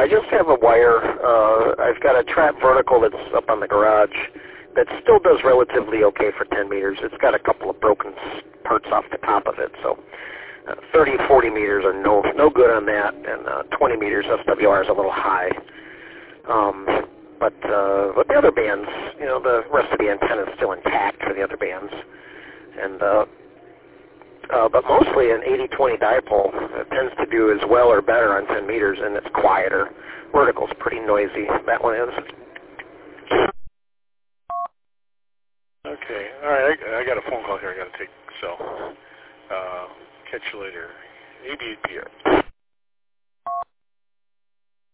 I just have a wire. I've got a trap vertical that's up on the garage that still does relatively okay for 10 meters. It's got a couple of broken parts off the top of it, so 30, 40 meters are no good on that, and 20 meters SWR is a little high. But the other bands, you know, the rest of the antenna is still intact for the other bands, and but mostly an 80-20 dipole tends to do as well or better on 10 meters, and it's quieter. Vertical's pretty noisy. That one is. Okay. All right. I got a phone call here I got to take, so catch you later. ABPR.